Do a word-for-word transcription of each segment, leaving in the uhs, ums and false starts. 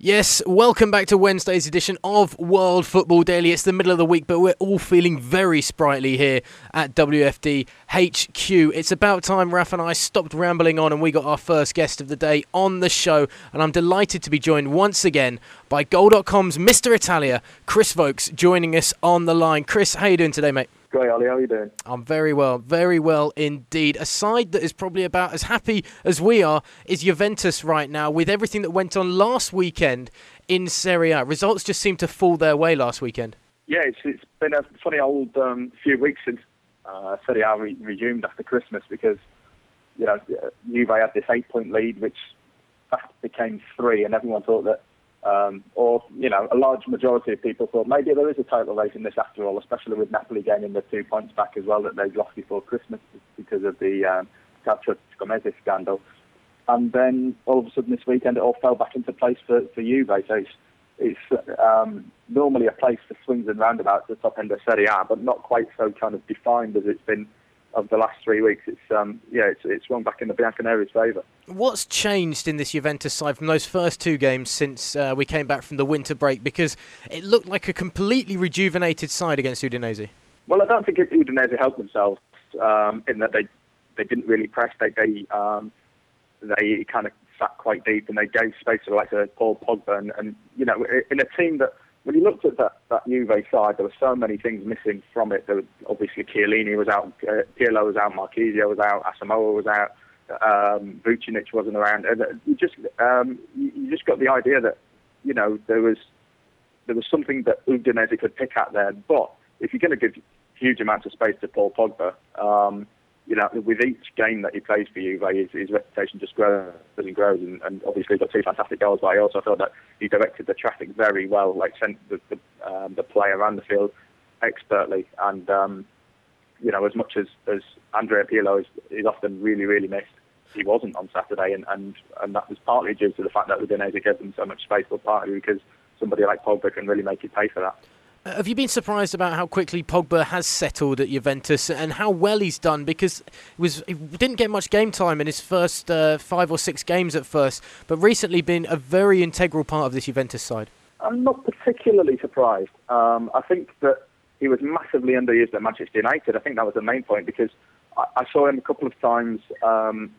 Yes, welcome back to Wednesday's edition of World Football Daily. It's the middle of the week, but we're all feeling very sprightly here at W F D H Q. It's about time Raf and I stopped rambling on and we got our first guest of the day on the show. And I'm delighted to be joined once again by Goal dot com's Mister Italia, Chris Vokes, joining us on the line. Chris, how you doing today, mate? Great, Ollie. How are you doing? I'm very well, very well indeed. A side that is probably about as happy as we are is Juventus right now, with everything that went on last weekend in Serie A. Results just seemed to fall their way last weekend. Yeah, it's, it's been a funny old um, few weeks since uh, Serie A re- resumed after Christmas because, you know, Juve had this eight-point lead, which fast became three, and everyone thought that Um, or, you know, a large majority of people thought maybe there is a title race in this after all, especially with Napoli gaining the two points back as well that they'd lost before Christmas because of the um, Calcio Scomese scandal. And then all of a sudden this weekend it all fell back into place for, for Juve. So it's, it's um, normally a place for swings and roundabouts at the top end of Serie A, but not quite so kind of defined as it's been of the last three weeks. It's um, yeah, it's it's swung back in the Bianconeri's favour. What's changed in this Juventus side from those first two games since uh, we came back from the winter break? Because it looked like a completely rejuvenated side against Udinese. Well, I don't think Udinese helped themselves um, in that they they didn't really press. They they um, they kind of sat quite deep and they gave space to like uh, Paul Pogba and, and you know in a team that. When you looked at that, that Juve side, there were so many things missing from it. There was, obviously, Chiellini was out, uh, Pirlo was out, Marchisio was out, Asamoah was out, um, Vucinic wasn't around. And you just um, you, you just got the idea that you know there was there was something that Udinese could pick at there. But if you're going to give huge amounts of space to Paul Pogba, um, you know, with each game that he plays for Juve, his, his reputation just grows and grows. And, and obviously, he got two fantastic goals. But I also thought that he directed the traffic very well, like sent the the, um, the play around the field expertly. And um, you know, as much as, as Andrea Pirlo is, is often really, really missed, he wasn't on Saturday, and, and, and that was partly due to the fact that Udinese gave them so much space, but partly because somebody like Pogba can really make you pay for that. Have you been surprised about how quickly Pogba has settled at Juventus and how well he's done? Because it was he didn't get much game time in his first uh, five or six games at first, but recently been a very integral part of this Juventus side. I'm not particularly surprised. Um, I think that he was massively underused at Manchester United. I think that was the main point because I, I saw him a couple of times um,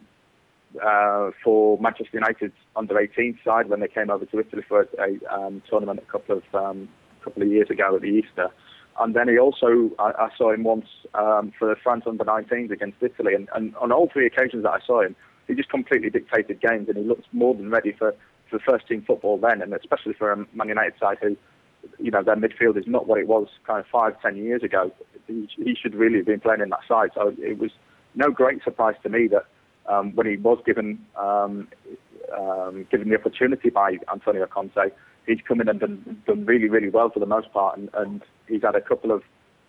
uh, for Manchester United's under eighteen side when they came over to Italy for a um, tournament a couple of um, couple of years ago at the Easter. And then he also, I, I saw him once um, for the France under nineteens against Italy. And, and on all three occasions that I saw him, he just completely dictated games and he looked more than ready for, for first team football then, and especially for a Man United side who, you know, their midfield is not what it was kind of five, ten years ago. He, he should really have been playing in that side. So it was no great surprise to me that um, when he was given um, um, given the opportunity by Antonio Conte, he's come in and done, done really, really well for the most part, and, and he's had a couple of,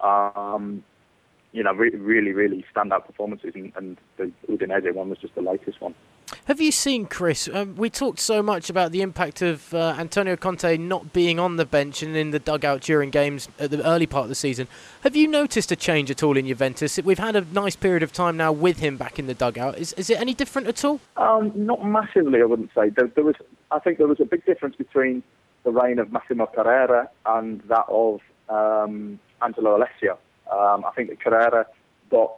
um, you know, re- really, really standout performances, and, and the Udinese one was just the latest one. Have you seen, Chris, um, we talked so much about the impact of uh, Antonio Conte not being on the bench and in the dugout during games at the early part of the season. Have you noticed a change at all in Juventus? We've had a nice period of time now with him back in the dugout. Is is it any different at all? Um, not massively, I wouldn't say. There, there was, I think there was a big difference between the reign of Massimo Carrera and that of um, Angelo Alessio. Um, I think that Carrera got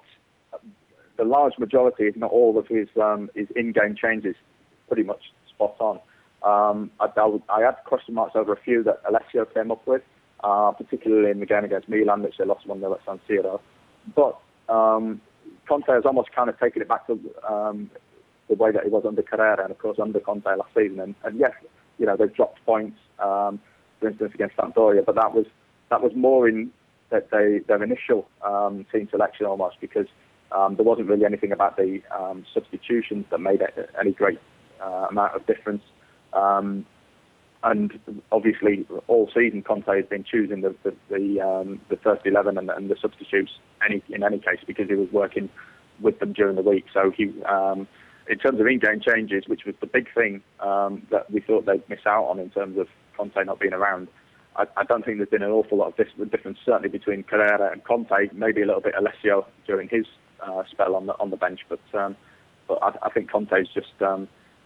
the large majority, if not all, of his um, his in-game changes pretty much spot on. Um, I, I, I had question marks over a few that Alessio came up with, uh, particularly in the game against Milan, which they lost one nil at San Siro. But um, Conte has almost kind of taken it back to um, the way that he was under Carrera and, of course, under Conte last season. And, and yes, you know, they've dropped points, um, for instance, against Sampdoria, but that was that was more in that they, their initial um, team selection almost, because um, there wasn't really anything about the um, substitutions that made any great uh, amount of difference. Um, and obviously, all season Conte has been choosing the the, the, um, the first eleven and, and the substitutes any in any case because he was working with them during the week. So he. Um, In terms of in-game changes, which was the big thing um, that we thought they'd miss out on in terms of Conte not being around, I, I don't think there's been an awful lot of dis- difference, certainly between Carrera and Conte, maybe a little bit Alessio during his uh, spell on the on the bench, but um, but I, I think Conte's just um,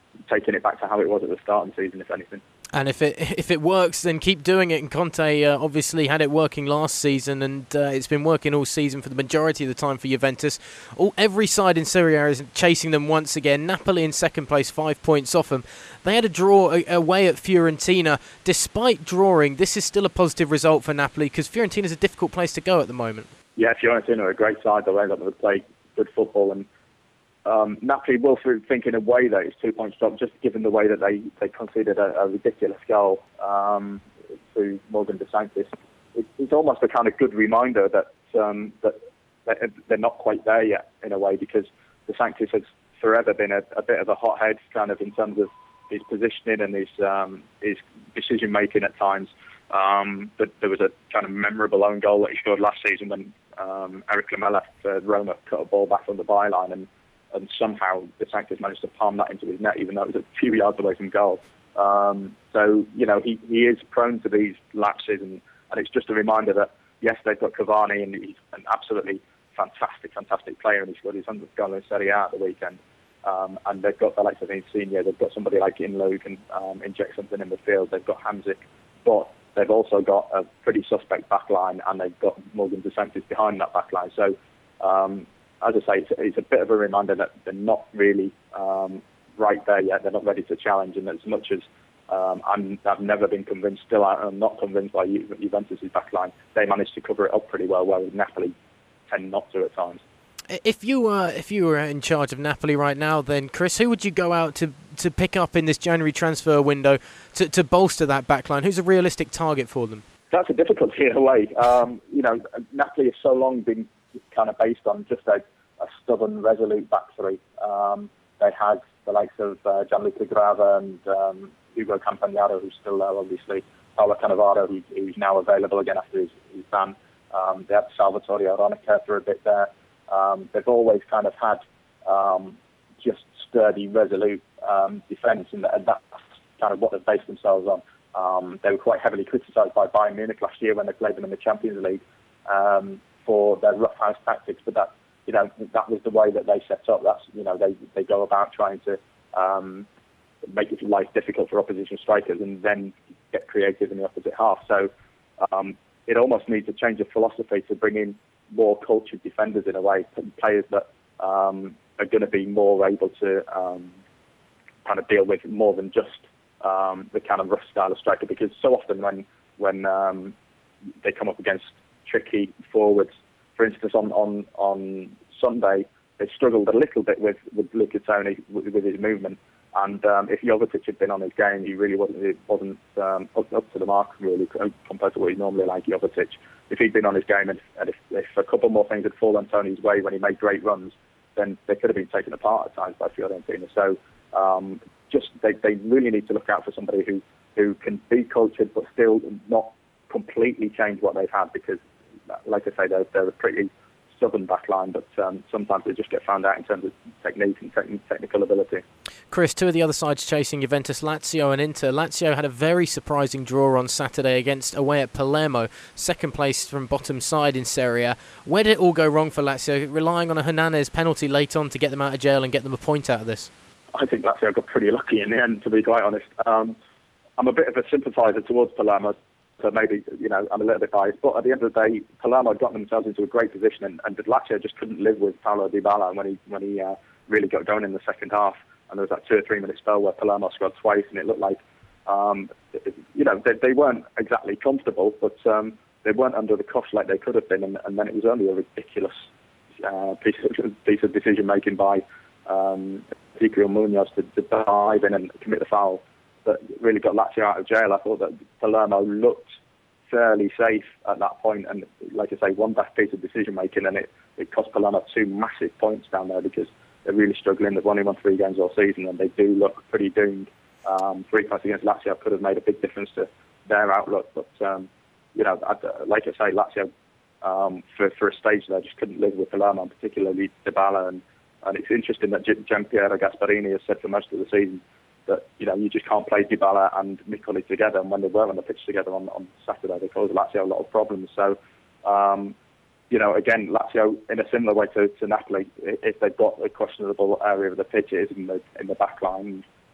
taking it back to how it was at the start of the season, if anything. And if it if it works, then keep doing it. And Conte uh, obviously had it working last season, and uh, it's been working all season for the majority of the time for Juventus. All every side in Serie A is chasing them once again. Napoli in second place, five points off them. They had a draw a- away at Fiorentina. Despite drawing, this is still a positive result for Napoli because Fiorentina is a difficult place to go at the moment. Yeah, Fiorentina are a great side. The way that they play good football, and Um, Napoli will think in a way that it's two points drop, just given the way that they, they conceded a, a ridiculous goal um, to Morgan De Sanctis. It, it's almost a kind of good reminder that um, that they're not quite there yet in a way, because De Sanctis has forever been a, a bit of a hothead, kind of in terms of his positioning and his um, his decision making at times. Um, but there was a kind of memorable own goal that he scored last season when um, Eric Lamela for Roma cut a ball back from the byline, and and somehow De Sanctis managed to palm that into his net, even though it was a few yards away from goal. Um, so, you know, he, he is prone to these lapses, and, and it's just a reminder that, yes, they've got Cavani, and he's an absolutely fantastic, fantastic player, and he scored his hundredth goal in Serie A at the weekend. Um, and they've got the likes of Insigne, they've got somebody like Inlo who can um, inject something in the field, they've got Hamzik, but they've also got a pretty suspect backline, and they've got Morgan De Sanctis behind that backline. So, um, as I say, it's, it's a bit of a reminder that they're not really um, right there yet. They're not ready to challenge. And as much as um, I'm, I've never been convinced, still I'm not convinced by Ju- Juventus' backline, they managed to cover it up pretty well, whereas Napoli tend not to at times. If you were if you were in charge of Napoli right now, then Chris, who would you go out to, to pick up in this January transfer window to, to bolster that backline? Who's a realistic target for them? That's a difficulty in a way. Um, you know, Napoli has so long been kind of based on just a, a stubborn, resolute back three. Um, they had the likes of uh, Gianluca Grava and um, Hugo Campagnaro, who's still there, obviously. Paolo Cannavaro, who's, who's now available again after his, his ban. Um, they had Salvatore Aronica for a bit there. Um, they've always kind of had um, just sturdy, resolute um, defence, and that, that's kind of what they've based themselves on. Um, they were quite heavily criticised by Bayern Munich last year when they played them in the Champions League um, for their roughhouse tactics, but that, you know, that was the way that they set up. That's, you know, they they go about trying to um, make life difficult for opposition strikers and then get creative in the opposite half. So um, it almost needs a change of philosophy to bring in more cultured defenders in a way, players that um, are going to be more able to um, kind of deal with more than just um, the kind of rough style of striker. Because so often when when um, they come up against tricky forwards, for instance, on on, on Sunday, they struggled a little bit with with Luca Toni with, with his movement. And um, if Jovetic had been on his game, he really wasn't it wasn't um, up, up to the mark really compared to what he's normally like, Jovetic. If he'd been on his game and, and if, if a couple more things had fallen Tony's way when he made great runs, then they could have been taken apart at times by Fiorentina. So um, just they, they really need to look out for somebody who, who can be cultured but still not completely change what they've had, because, like I say, they're, they're a pretty stubborn backline, but um, sometimes they just get found out in terms of technique and te- technical ability. Chris, two of the other sides chasing Juventus, Lazio and Inter. Lazio had a very surprising draw on Saturday against away at Palermo, second place from bottom side in Serie A. Where did it all go wrong for Lazio, relying on a Hernandez penalty late on to get them out of jail and get them a point out of this? I think Lazio got pretty lucky in the end, to be quite honest. Um, I'm a bit of a sympathiser towards Palermo, so maybe, you know, I'm a little bit biased. But at the end of the day, Palermo got themselves into a great position, and, and Lazio just couldn't live with Paulo Dybala when he when he uh, really got going in the second half. And there was that two or three minute spell where Palermo scored twice, and it looked like, um, you know, they, they weren't exactly comfortable, but um, they weren't under the cosh like they could have been. And, and then it was only a ridiculous uh, piece of, piece of decision making by um, Ezequiel Munoz to, to dive in and commit the foul that really got Lazio out of jail. I thought that Palermo looked fairly safe at that point, and like I say, one bad piece of decision making, and it, it cost Palermo two massive points down there, because they're really struggling. They've only won three games all season, and they do look pretty doomed. Um, three points against Lazio could have made a big difference to their outlook, but um, you know, I'd, like I say, Lazio um, for for a stage there just couldn't live with Palermo, particularly Dybala, and and it's interesting that Gianpiero Gasparini has said for most of the season that, you know, you just can't play Dybala and Miccoli together, and when they were on the pitch together on, on Saturday, they caused Lazio a lot of problems. So, um, you know, again, Lazio, in a similar way to, to Napoli, if they've got a questionable area of the pitch, it is in the in the back line.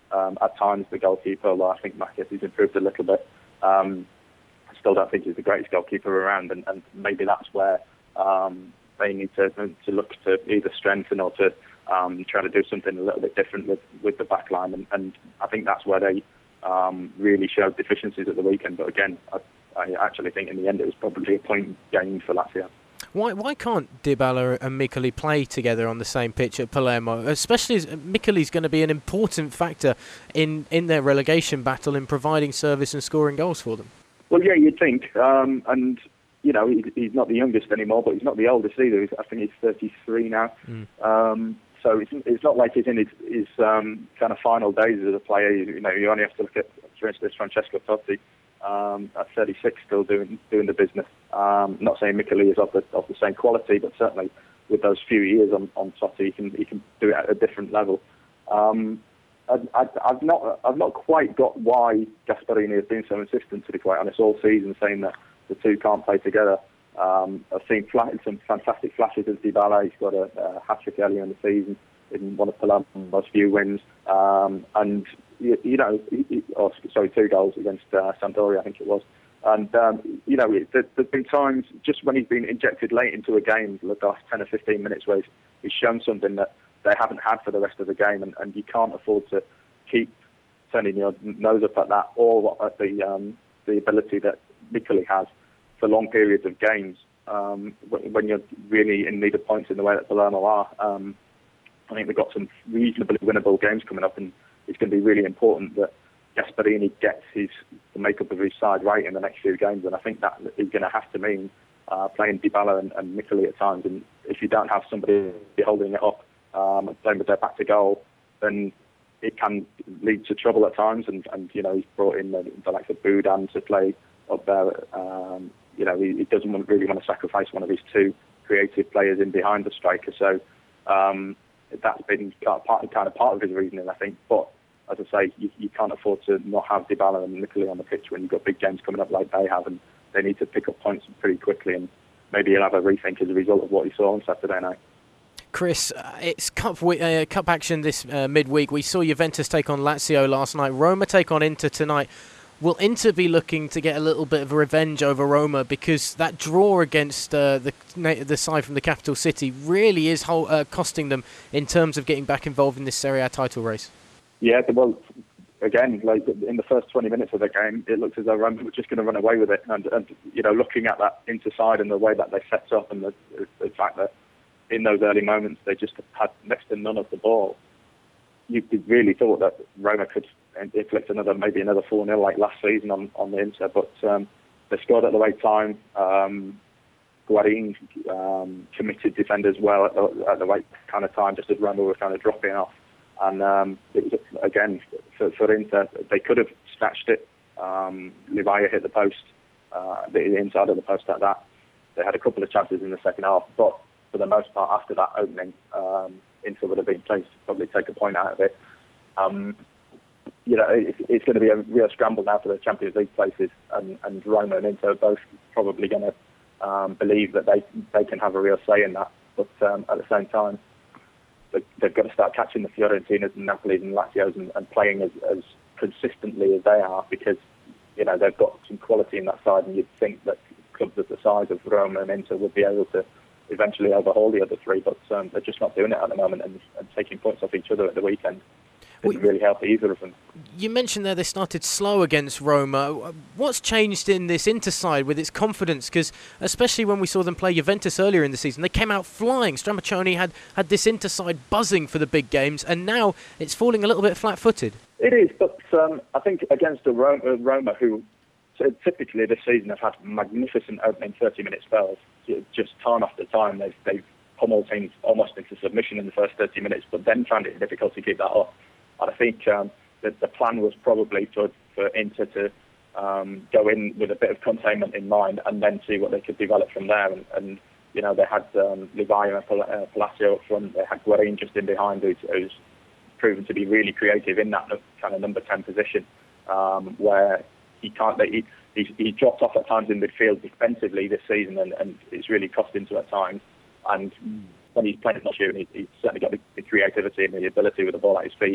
Um, at times, the goalkeeper, although I think Makis improved a little bit, um, I still don't think he's the greatest goalkeeper around, and, and maybe that's where um, they need to to look to either strengthen or to um, try to do something a little bit different with, with the back line, and, and I think that's where they um, really showed deficiencies at the weekend. But again, I, I actually think in the end it was probably a point gained for Lazio. Why why can't Dybala and Mikkeli play together on the same pitch at Palermo? Especially as Mikkeli's going to be an important factor in, in their relegation battle in providing service and scoring goals for them. Well, yeah, you'd think. Um, and, you know, he, he's not the youngest anymore, but he's not the oldest either. He's, I think he's thirty-three now. Mm. Um, so it's, it's not like he's in his, his um, kind of final days as a player. You, you know, you only have to look at, for instance, Francesco Totti. Um, at thirty-six, still doing doing the business. Um, not saying Mikkeli is of the of the same quality, but certainly with those few years on, on Totti, he can he can do it at a different level. Um, I, I, I've not I've not quite got why Gasperini has been so insistent, to be quite honest, all season, saying that the two can't play together. Um, I've seen flat, some fantastic flashes of Dybala. He's got a, a hat-trick earlier in the season in one of Palermo's few wins, um, and you, you know, he, he, oh, sorry, two goals against uh, Sampdoria, I think it was. And um, you know, there, there's been times just when he's been injected late into a game, the last ten or fifteen minutes, where he's, he's shown something that they haven't had for the rest of the game, and, and you can't afford to keep turning your nose up at that, or at the um, the ability that Mikkeli has for long periods of games um, when you're really in need of points in the way that Palermo are. Um, I think they've got some reasonably winnable games coming up, and it's going to be really important that Gasperini gets his the makeup of his side right in the next few games, and I think that is going to have to mean uh, playing Dybala and, and Mikkeli at times. And if you don't have somebody holding it up, um, playing with their back to goal, then it can lead to trouble at times. And, and you know, he's brought in the, the likes of Budan to play up there. Um, you know, he, he doesn't want, really want to sacrifice one of his two creative players in behind the striker. So. Um, That's been kind of, part, kind of part of his reasoning, I think. But as I say, you, you can't afford to not have Dybala and Mikkeli on the pitch when you've got big games coming up like they have, and they need to pick up points pretty quickly. And maybe he'll have a rethink as a result of what he saw on Saturday night. Chris, uh, it's cup uh, cup action this uh, midweek. We saw Juventus take on Lazio last night. Roma take on Inter tonight. Will Inter be looking to get a little bit of a revenge over Roma, because that draw against uh, the the side from the capital city really is whole, uh, costing them in terms of getting back involved in this Serie A title race? Yeah, well, again, like in the first twenty minutes of the game, it looked as though Roma were just going to run away with it. And, and you know, looking at that Inter side and the way that they set up, and the, the fact that in those early moments they just had next to none of the ball, you really thought that Roma could inflict another, maybe another four nil like last season on, on the Inter, but um, they scored at the right time. Um, Guarin um, committed defenders well at the, at the right kind of time, just as Roma were kind of dropping off. And um, it was, again, for, for Inter, they could have snatched it. Um, Livaya hit the post, uh, the inside of the post at that. They had a couple of chances in the second half, but for the most part, after that opening, um, Inter would have been pleased to probably take a point out of it. Um, you know, it's, it's going to be a real scramble now for the Champions League places, and, and Roma and Inter are both probably going to um, believe that they they can have a real say in that. But um, at the same time, they, they've got to start catching the Fiorentinas and Napolis and Lazios and, and playing as, as consistently as they are, because you know they've got some quality in that side, and you'd think that clubs of the size of Roma and Inter would be able to eventually overhaul the other three, but um, they're just not doing it at the moment, and, and taking points off each other at the weekend didn't really help either of them. You mentioned there they started slow against Roma. What's changed in this Inter side with its confidence? Because especially when we saw them play Juventus earlier in the season, they came out flying. Stramaccioni had, had this Inter side buzzing for the big games, and now it's falling a little bit flat-footed. It is, but um, I think against the Roma, Roma, who typically this season have had magnificent opening thirty-minute spells, just time after time, they've, they've pummeled teams almost into submission in the first thirty minutes, but then found it difficult to keep that up. And I think um, that the plan was probably to, for Inter to um, go in with a bit of containment in mind, and then see what they could develop from there. And, and you know, they had um, Livaya and Pal- uh, Palacio up front. They had Guarin just in behind, who's, who's proven to be really creative in that kind of number ten position, um, where he can't. He, he's, he dropped off at times in midfield defensively this season, and, and it's really cost him to at times. And when he's playing not shooting, he, he's certainly got the, the creativity and the ability with the ball at his feet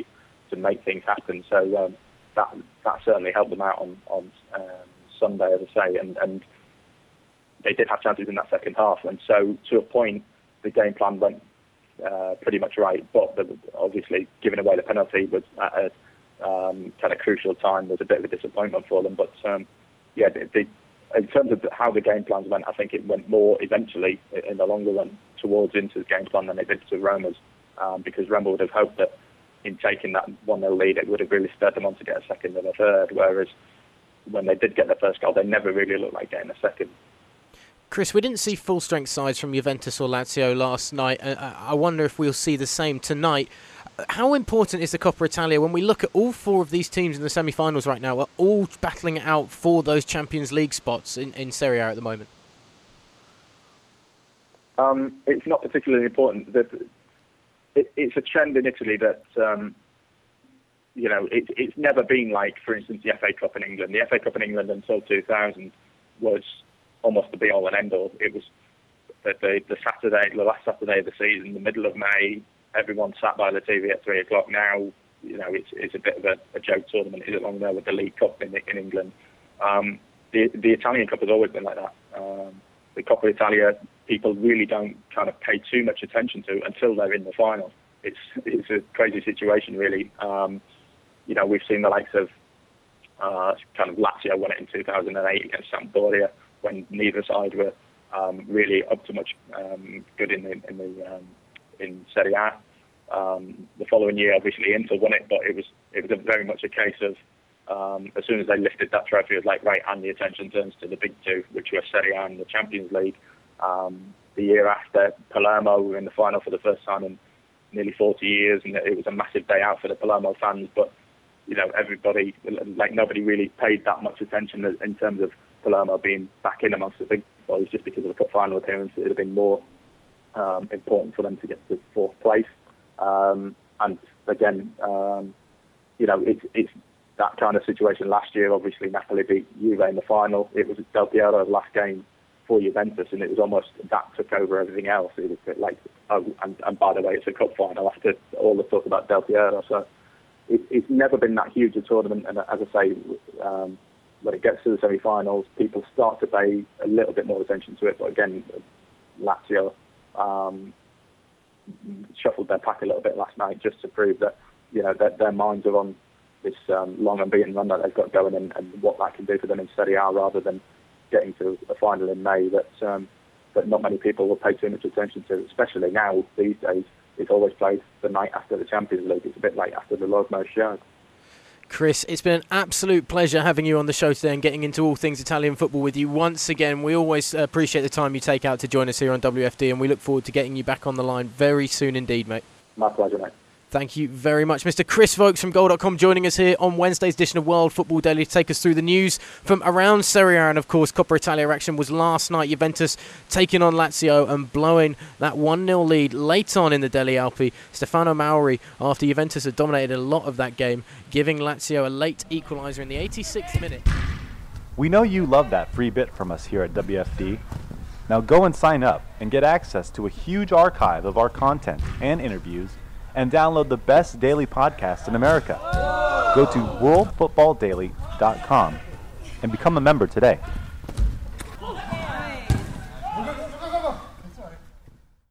to make things happen. So um, that that certainly helped them out on on um, Sunday, as I say, and, and they did have chances in that second half. And so to a point, the game plan went uh, pretty much right, but the, obviously giving away the penalty was at a um, kind of crucial time was a bit of a disappointment for them. But um, yeah, they, they, in terms of how the game plans went, I think it went more eventually in the longer run towards Inter's game plan than it did to Roma's, um, because Roma would have hoped that in taking that one nil lead, it would have really spurred them on to get a second and a third, whereas when they did get the first goal, they never really looked like getting a second. Chris, we didn't see full-strength sides from Juventus or Lazio last night. Uh, I wonder if we'll see the same tonight. How important is the Coppa Italia when we look at all four of these teams in the semi-finals right now are all battling it out for those Champions League spots in, in Serie A at the moment? Um, it's not particularly important. The, it, it's a trend in Italy that, um, you know, it, it's never been like, for instance, the F A Cup in England. The F A Cup in England until two thousand was almost the be-all and end-all. It was the, the, the Saturday, the last Saturday of the season, the middle of May. Everyone sat by the T V at three o'clock. Now, you know, it's it's a bit of a, a joke tournament. Is it along there with the League Cup in in England? Um, the the Italian Cup has always been like that. Um, the Coppa Italia, people really don't kind of pay too much attention to until they're in the final. It's it's a crazy situation, really. Um, you know, we've seen the likes of uh, kind of Lazio won it in two thousand eight against Sampdoria when neither side were um, really up to much um, good in the in the um, in Serie A. Um, the following year, obviously, Inter won it, but it was it was a very much a case of um, as soon as they lifted that trophy, it was like, right, and the attention turns to the big two, which were Serie A and the Champions League. Um, the year after, Palermo were in the final for the first time in nearly forty years, and it was a massive day out for the Palermo fans, but, you know, everybody, like, nobody really paid that much attention in terms of Palermo being back in amongst the big boys just because of the cup final appearance. It would have been more Um, important for them to get to fourth place, um, and again, um, you know, it's it's that kind of situation. Last year, obviously, Napoli beat Juve in the final. It was Del Piero's last game for Juventus, and it was almost that took over everything else. It was a bit like, oh, and, and by the way, it's a cup final after all the talk about Del Piero. So it, it's never been that huge a tournament, and as I say, um, when it gets to the semi-finals, people start to pay a little bit more attention to it. But again, Lazio Um, shuffled their pack a little bit last night just to prove that, you know, that their minds are on this um, long unbeaten run that they've got going, and, and what that can do for them in Serie A, rather than getting to a final in May that um, that not many people will pay too much attention to, especially now these days. It's always played the night after the Champions League. It's a bit like after the Losmo show. Chris, it's been an absolute pleasure having you on the show today and getting into all things Italian football with you once again. We always appreciate the time you take out to join us here on W F D, and we look forward to getting you back on the line very soon indeed, mate. My pleasure, mate. Thank you very much. Mister Chris Vokes from goal dot com joining us here on Wednesday's edition of World Football Daily to take us through the news from around Serie A. And, of course, Coppa Italia action was last night. Juventus taking on Lazio and blowing that one nil lead late on in the Delle Alpi. Stefano Mauri, after Juventus had dominated a lot of that game, giving Lazio a late equaliser in the eighty-sixth minute. We know you love that free bit from us here at W F D. Now go and sign up and get access to a huge archive of our content and interviews, and download the best daily podcast in America. Go to world football daily dot com and become a member today.